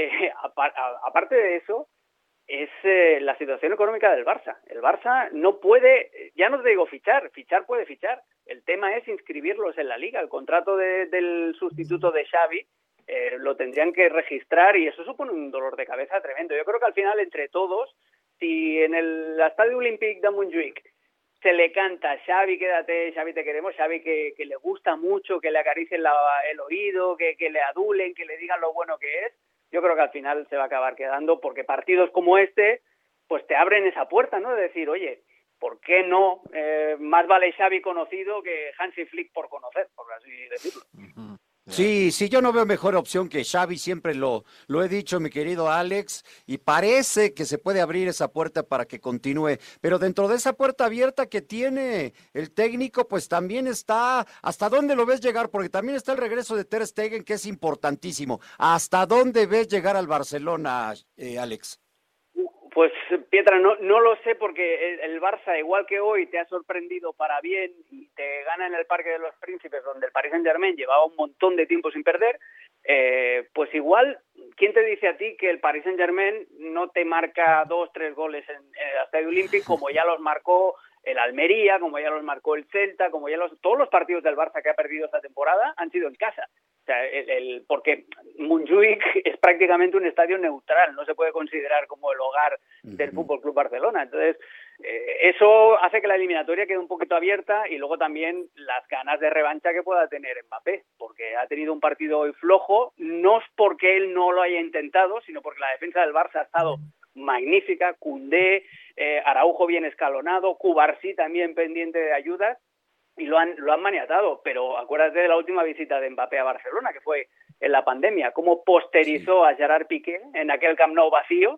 aparte de eso, es la situación económica del Barça. El Barça no puede, ya no te digo fichar puede fichar. El tema es inscribirlos en la Liga. El contrato del sustituto de Xavi lo tendrían que registrar y eso supone un dolor de cabeza tremendo. Yo creo que al final, entre todos, si en el Estadio Olímpic de Montjuïc se le canta Xavi, quédate, Xavi, te queremos, Xavi que le gusta mucho, que le acaricien el oído, que le adulen, que le digan lo bueno que es, yo creo que al final se va a acabar quedando, porque partidos como este pues te abren esa puerta, ¿no? De decir, oye, ¿por qué no? Más vale Xavi conocido que Hansi Flick por conocer, por así decirlo. Sí, yo no veo mejor opción que Xavi, siempre lo he dicho, mi querido Alex, y parece que se puede abrir esa puerta para que continúe, pero dentro de esa puerta abierta que tiene el técnico, pues también está, ¿hasta dónde lo ves llegar? Porque también está el regreso de Ter Stegen, que es importantísimo. ¿Hasta dónde ves llegar al Barcelona, Alex? Pues, Pietra, no lo sé, porque el Barça, igual que hoy, te ha sorprendido para bien y te gana en el Parque de los Príncipes, donde el Paris Saint-Germain llevaba un montón de tiempo sin perder, pues igual, ¿quién te dice a ti que el Paris Saint-Germain no te marca 2-3 goles en el Estadio Olímpico, como ya los marcó el Almería, como ya los marcó el Celta, como ya todos los partidos del Barça que ha perdido esta temporada han sido en casa? O sea, porque Montjuïc es prácticamente un estadio neutral, no se puede considerar como el hogar del Fútbol Club Barcelona. Entonces, eso hace que la eliminatoria quede un poquito abierta, y luego también las ganas de revancha que pueda tener Mbappé, porque ha tenido un partido hoy flojo, no es porque él no lo haya intentado, sino porque la defensa del Barça ha estado magnífica. Koundé, Araujo bien escalonado, Cubarsí también pendiente de ayudas, y lo han maniatado. Pero acuérdate de la última visita de Mbappé a Barcelona, que fue en la pandemia, cómo posterizó a Gerard Piqué en aquel Camp Nou vacío,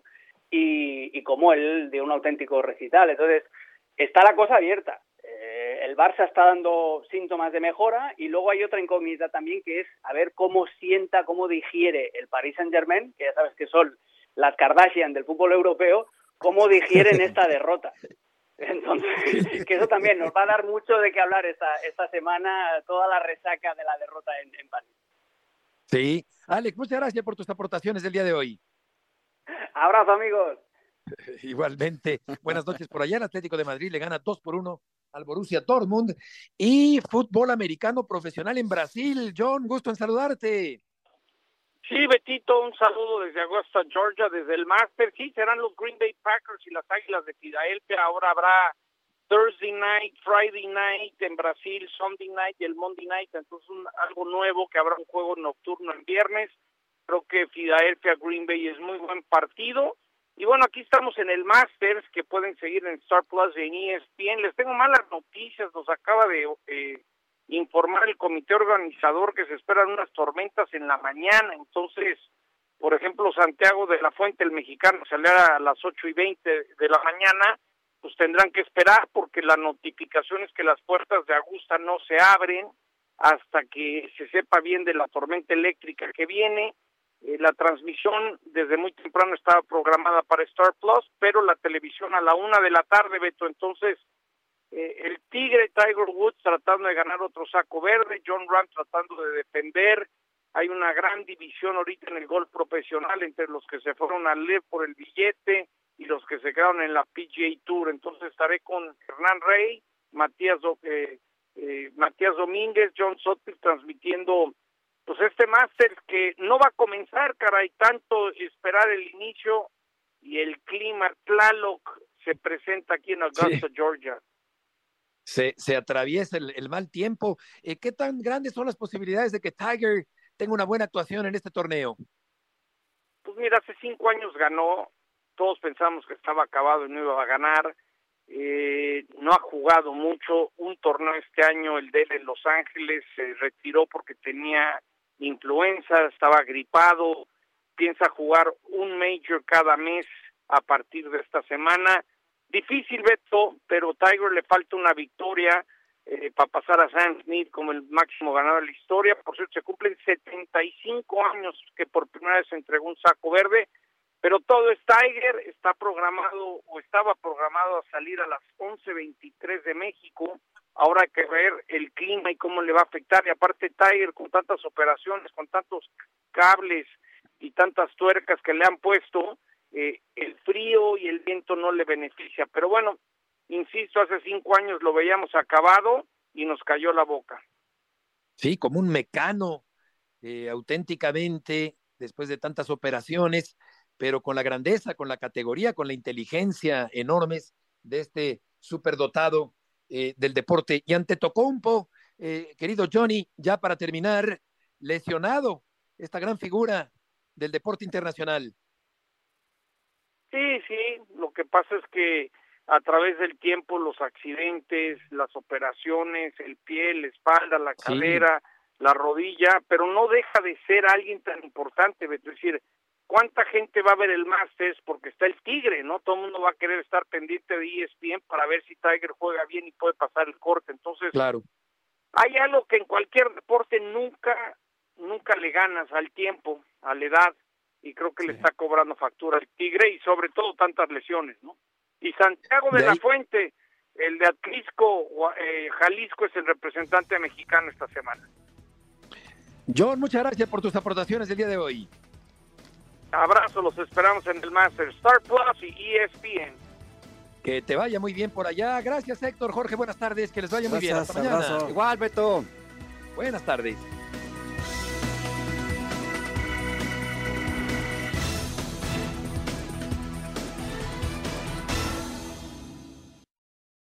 y cómo él dio un auténtico recital. Entonces, está la cosa abierta. El Barça está dando síntomas de mejora, y luego hay otra incógnita también, que es a ver cómo digiere el Paris Saint-Germain, que ya sabes que son las Kardashian del fútbol europeo, cómo digieren esta derrota. Entonces, que eso también nos va a dar mucho de qué hablar esta semana, toda la resaca de la derrota en París. Sí. Alex, muchas gracias por tus aportaciones del día de hoy. Abrazo, amigos. Igualmente, buenas noches por allá. El Atlético de Madrid le gana 2-1 al Borussia Dortmund. Y fútbol americano profesional en Brasil. John, gusto en saludarte. Sí, Betito, un saludo desde Augusta, Georgia, desde el Master. Sí, serán los Green Bay Packers y las Águilas de Filadelfia. Ahora habrá Thursday Night, Friday Night en Brasil, Sunday Night y el Monday Night. Entonces algo nuevo, que habrá un juego nocturno el viernes. Creo que Filadelfia Green Bay es muy buen partido. Y bueno, aquí estamos en el Masters, que pueden seguir en Star Plus y en ESPN. Les tengo malas noticias, nos acaba de informar el comité organizador que se esperan unas tormentas en la mañana. Entonces, por ejemplo, Santiago de la Fuente, el mexicano, saldrá a las 8:20 de la mañana, pues tendrán que esperar, porque la notificación es que las puertas de Augusta no se abren hasta que se sepa bien de la tormenta eléctrica que viene. La transmisión desde muy temprano estaba programada para Star Plus, pero la televisión a la 1 de la tarde, Beto. Entonces, el Tigre, Tiger Woods, tratando de ganar otro saco verde, John Ram tratando de defender. Hay una gran división ahorita en el golf profesional entre los que se fueron a LIV por el billete y los que se quedaron en la PGA Tour. Entonces estaré con Hernán Rey, Matías Domínguez, John Sottil transmitiendo pues este máster que no va a comenzar, caray, tanto esperar el inicio y el clima. Tlaloc se presenta aquí en Augusta, sí, Georgia. Se atraviesa el mal tiempo. ¿Qué tan grandes son las posibilidades de que Tiger tenga una buena actuación en este torneo? Pues mira, hace 5 años ganó, todos pensamos que estaba acabado y no iba a ganar. No ha jugado mucho. Un torneo este año, el de él en Los Ángeles, se retiró porque tenía influenza, estaba gripado. Piensa jugar un major cada mes a partir de esta semana. Difícil, Beto, pero Tiger le falta una victoria para pasar a Sam Snead como el máximo ganador de la historia. Por cierto, se cumplen 75 años que por primera vez se entregó un saco verde, pero todo es Tiger. Está programado o estaba programado a salir a las 11:23 de México. Ahora hay que ver el clima y cómo le va a afectar. Y aparte Tiger, con tantas operaciones, con tantos cables y tantas tuercas que le han puesto, el frío y el viento no le beneficia. Pero bueno, insisto, hace 5 años lo veíamos acabado y nos cayó la boca. Sí, como un mecano, auténticamente, después de tantas operaciones, pero con la grandeza, con la categoría, con la inteligencia enormes de este superdotado del deporte. Y Antetokounmpo, querido Johnny, ya para terminar, lesionado, esta gran figura del deporte internacional. Sí, lo que pasa es que a través del tiempo los accidentes, las operaciones, el pie, la espalda, la cadera, la rodilla, pero no deja de ser alguien tan importante, es decir, ¿cuánta gente va a ver el Masters? Porque está el Tigre, ¿no? Todo el mundo va a querer estar pendiente de ESPN para ver si Tiger juega bien y puede pasar el corte. Entonces, claro, hay algo que en cualquier deporte nunca le ganas al tiempo, a la edad, y creo que le está cobrando factura al Tigre y sobre todo tantas lesiones, ¿no? Y Santiago de la Fuente, el de Atlisco, Jalisco, es el representante mexicano esta semana. John, muchas gracias por tus aportaciones del día de hoy. Abrazo, los esperamos en el Master, Star Plus y ESPN. Que te vaya muy bien por allá. Gracias, Héctor. Jorge, buenas tardes. Que les vaya muy bien. Hasta mañana. Abrazo. Igual, Beto. Buenas tardes.